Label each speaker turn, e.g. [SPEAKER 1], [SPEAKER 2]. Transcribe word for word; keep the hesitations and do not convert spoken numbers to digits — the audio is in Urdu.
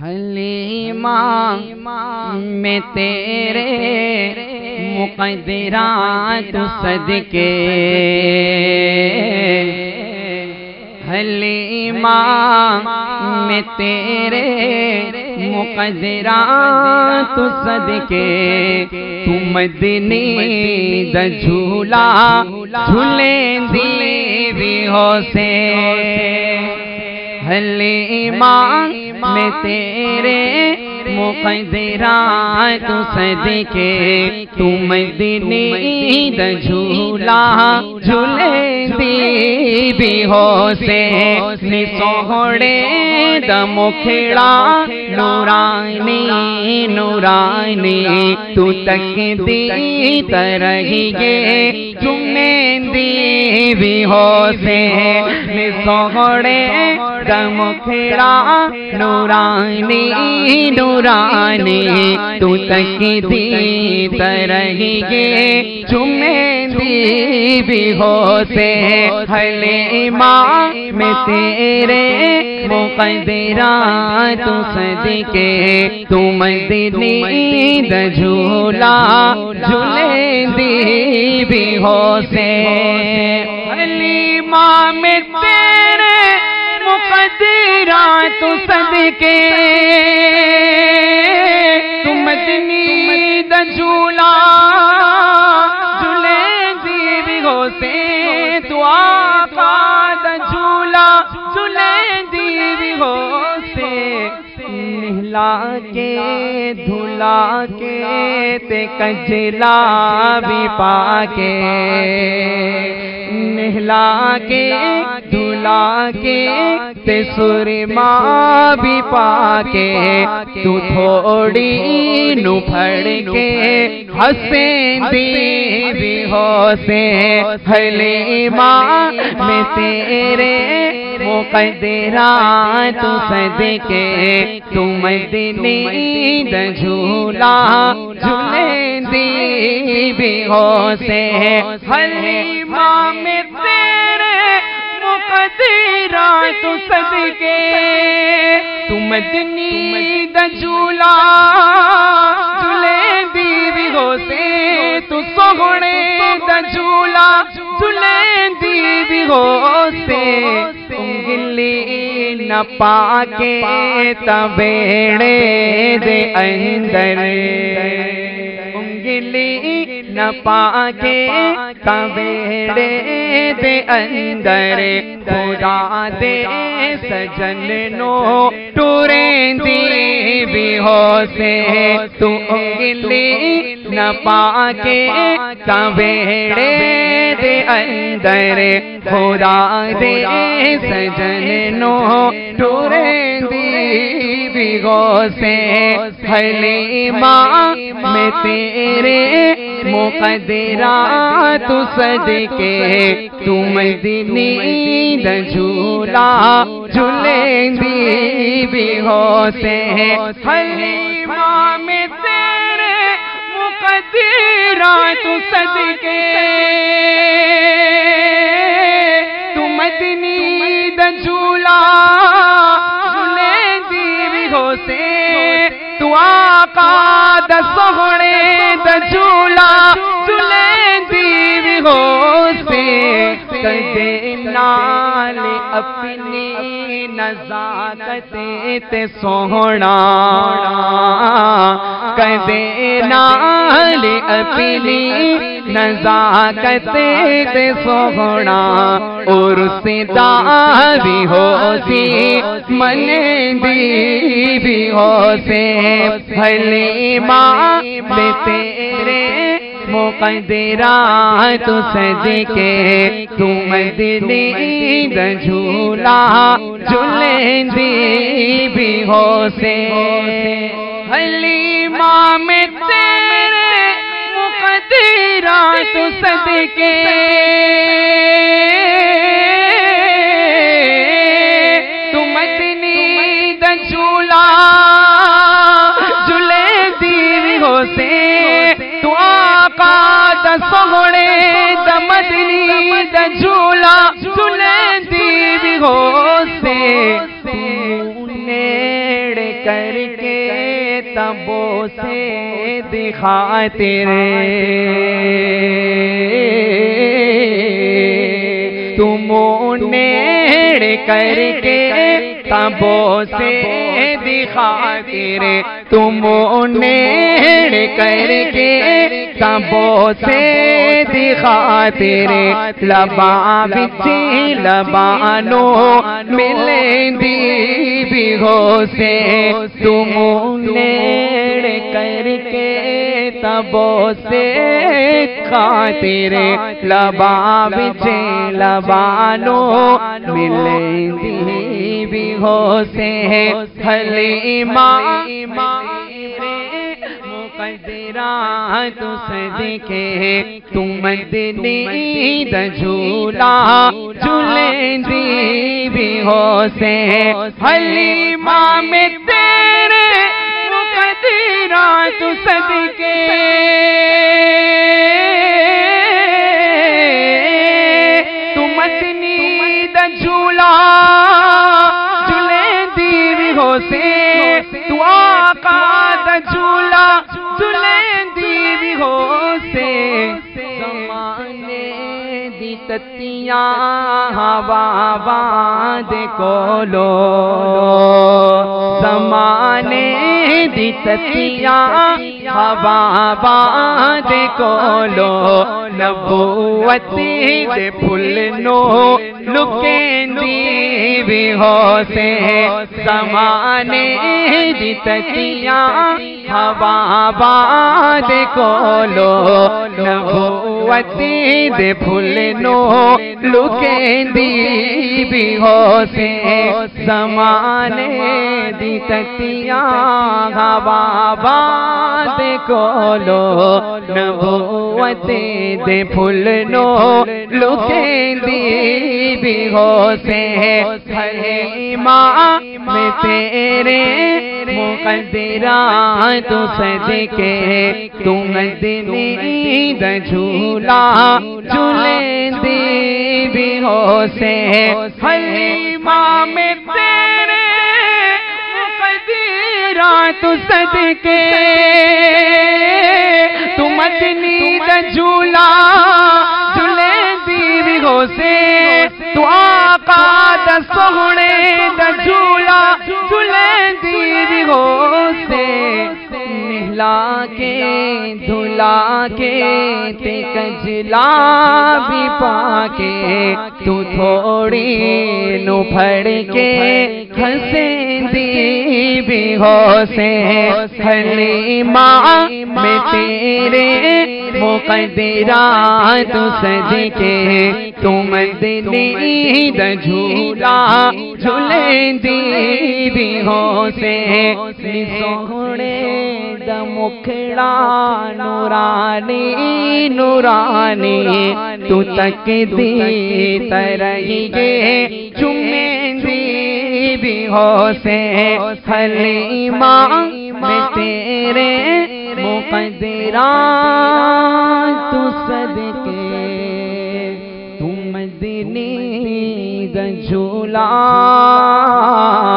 [SPEAKER 1] حلیمہ میں تیرے مقدرات صدقے، حلیمہ میں تیرے مقدرات صدقے، تو مدنی دا جھولا جھولیں دی بھی ہو سے، حلیمہ میں تیرے مقدرات صدقے، تو مدنی دا جھولا جھولیں دی بھی ہو سے، نی سوہڑے دا مکھڑا نورانی نورانی، تو تک دی ترہی گے تمہیں دی بھی ہو سے، نی سوہڑے دا مکھڑا نورانی نورانی، تو تک دی ترہی گے تمہیں دی بھی ہو سے، حلیمہ میں تیرے مقدرات صدقے، تو مدنی دا جھولا جھولیں دی بھی ہو سے، حلیمہ میں تیرے مقدرات صدقے، تو مدنی دا جھولا جھولیں دی بھی ہو سے، تو آقا دا جھولا جھولیں دی بھی ہو سے، نہلا کے دھلا کے تے کجلا بھی پا کے، نہلا کے دھلا کے تے سرما بھی پا کے، تو تھوڑی نو پھڑ کے حسین دی بھی ہو سے، حلیمہ میں تیرے مقدرات صدقے، تو مدنی دا جھولا جھولیں دی بھی ہو سے، حلیمہ میں تیرے مقدرات صدقے، تو مدنی دا جھولا جھولیں دی بھی ہو سے، تو سوہڑے دا جھولا جھولیں دی بھی ہو سے، انگلی نہ پاکے تبیڑے دے اندر، انگلی نہ پاکے تبیڑے دے اندر، خدا دے سجن نو ٹوریں دی بھی ہو سے، تو انگلی نہ پاکے تبیڑے دے اندر، خدا دے سجن نو ٹوریں دی بھی ہو سے، حلیمہ میں تیرے مقدرات صدقے، تو مدنی دا جھولا جھولیں دی بھی ہو سے، حلیمہ میں تیرے مقدرات صدقے، تو مدنی دا جھولا جھولیں دی بھی ہو سے، تو آقا دا سوہڑے دا جھولا جھولیں دی بھی ہو سے، کدے نال اپنی نزاکت تے سوہنا، کدے نال اپنی نزاکت تے سوہنا، اور سدا بھی ہو سی من دی بھی ہو سے، حلیمہ میں تیرے مقدرات صدقے، تو مدنی دا جھولا جھولیں دی بھی ہو سے، حلیمہ میں تیرے مقدرات صدقے، تو مدنی دا جھولا جھولیں دی بھی ہو سے، تو آقا دا سوہڑے دا مدنی دا جھولا جھولیں دی بھی ہو سے، نیڑے کر کے تبوں سے دکھاتے رہے، تم نیڑ کر کے تبوں سے دکھاتے رہے، تم نیڑ کر کے تبوں سے دکھاتے رہے، لباں وچ لبانو ملیں دی بھی ہو سے، تم نیڑ کر کے تبوں سے کھاتے رہے، لباں وچ لبانو ملیں دی بھی ہو سے، حلیمہ مقدرہ تو صدقے تو مدنی دا جھولا جھولیں دی بھی ہو سے، حلیمہ میں تیرے مقدرہ تو صدقے تو مدنی دا جھولا جھولیں دی بھی ہو سے، تو آقا دا جھولا جھولیں دی بھی ہو سے، زمانے دی تتیاں ہوا باندھ کولو، زمانے دی تتیاں ہوا باندھ کولو، نبوت دے پھل نو لکیں دی بھی ہو سے، زمانے دی تتیاں ہوا باندھ کولو، نبوت دے پھل نو لکیں دی بھی ہو سے، زمانے دی تتیاں ہوا باندھ کولو، نبوت دے پھل نو لکیں دی بھی ہو سے، حلیمہ میں تیرے مقدرہ تو صدقے تو مدنی دا جھولا جھولیں دی بھی ہو سے، حلیمہ میں تیرے مقدرہ تو صدقے تو مدنی دا جھولا جھولیں دی بھی ہو سے، تو آقا دا سونے دا جھولا جھولیں دی بھی ہو سے، نہلا کے دھلا کے تے کجلا بھی پا کے، تو تھوڑی نو پھڑ کے ہنسیں دی بھی ہو سے، حلیمہ میں تیرے مقدرہ تو صدقے تو مدنی دا جھولا جھولیں دی بھی ہو سے، سونے دا مکھڑا نورانی نورانی تو تک دی ترہیے چمیں دی بھی ہو سے، حلیمہ میں تیرے مقدرہ تو صدقے تو مدنی دا جھولا